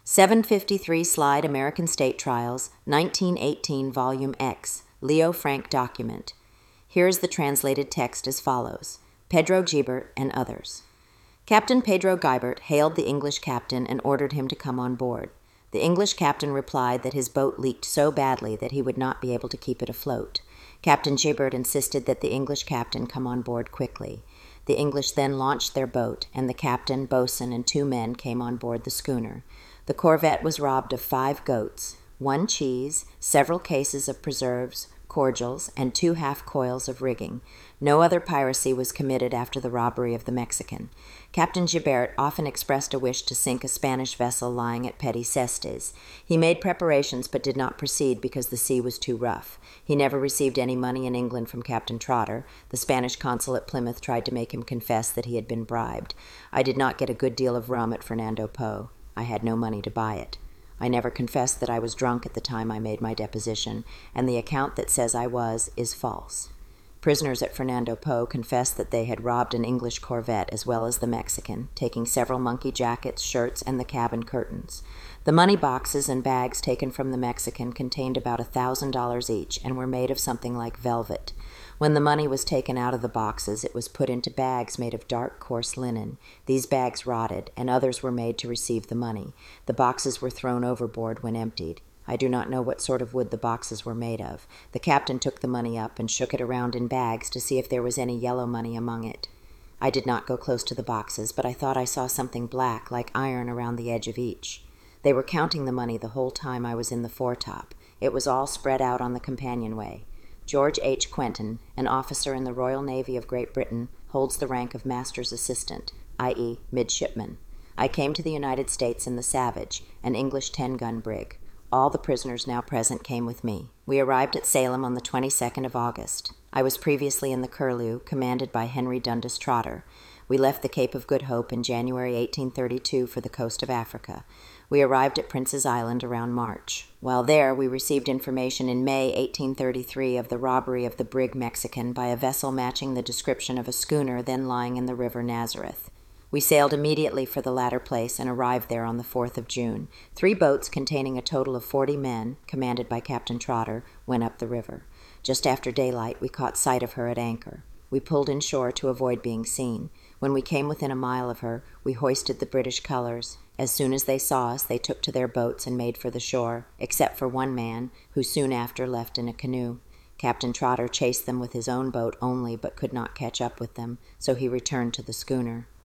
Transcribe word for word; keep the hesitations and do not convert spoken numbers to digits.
seven fifty-three Slide American State Trials, nineteen eighteen, Volume X, Leo Frank document. Here is the translated text as follows. Pedro Gibert and others. Captain Pedro Gibert hailed the English captain and ordered him to come on board. The English captain replied that his boat leaked so badly that he would not be able to keep it afloat. Captain Gibert insisted that the English captain come on board quickly. The English then launched their boat, and the captain, boatswain, and two men came on board the schooner. The corvette was robbed of five goats, one cheese, several cases of preserves, cordials, and two half-coils of rigging. No other piracy was committed after the robbery of the Mexican. Captain Gibert often expressed a wish to sink a Spanish vessel lying at Petit Cestes. He made preparations but did not proceed because the sea was too rough. He never received any money in England from Captain Trotter. The Spanish consul at Plymouth tried to make him confess that he had been bribed. I did not get a good deal of rum at Fernando Po. I had no money to buy it. I never confessed that I was drunk at the time I made my deposition, and the account that says I was is false. Prisoners at Fernando Po confessed that they had robbed an English corvette as well as the Mexican, taking several monkey jackets, shirts, and the cabin curtains. The money boxes and bags taken from the Mexican contained about a thousand dollars each and were made of something like velvet. When the money was taken out of the boxes, it was put into bags made of dark, coarse linen. These bags rotted, and others were made to receive the money. The boxes were thrown overboard when emptied. I do not know what sort of wood the boxes were made of. The captain took the money up and shook it around in bags to see if there was any yellow money among it. I did not go close to the boxes, but I thought I saw something black, like iron, around the edge of each. They were counting the money the whole time I was in the foretop. It was all spread out on the companionway. George H. Quentin, an officer in the Royal Navy of Great Britain, holds the rank of Master's Assistant, that is, midshipman. I came to the United States in the Savage, an English ten-gun brig. All the prisoners now present came with me. We arrived at Salem on the twenty-second of August. I was previously in the Curlew, commanded by Henry Dundas Trotter. We left the Cape of Good Hope in January eighteen thirty-two for the coast of Africa. We arrived at Prince's Island around March. While there, we received information in May eighteen thirty-three of the robbery of the brig Mexican by a vessel matching the description of a schooner then lying in the river Nazareth. We sailed immediately for the latter place and arrived there on the fourth of June. Three boats containing a total of forty men, commanded by Captain Trotter, went up the river. Just after daylight, we caught sight of her at anchor. We pulled inshore to avoid being seen. When we came within a mile of her, we hoisted the British colors. As soon as they saw us, they took to their boats and made for the shore, except for one man, who soon after left in a canoe. Captain Trotter chased them with his own boat only, but could not catch up with them, so he returned to the schooner.